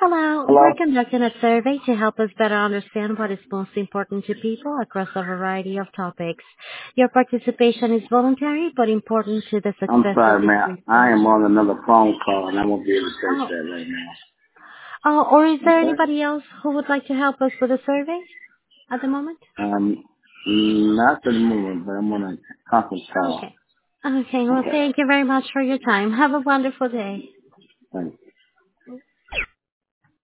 Hello, we're Hello? conducting a survey to help us better understand what is most important to people across a variety of topics. Your participation is voluntary but important to the I'm success of sorry, this man. I research. am on another phone call, and I won't be able to take Oh, that right or is now. there Okay? anybody else who would like to help us with the survey at the moment? Um, not for the moment, but I'm on a conference call. Okay. Okay, well, Okay. thank you very much for your time. Have a wonderful day. Thanks.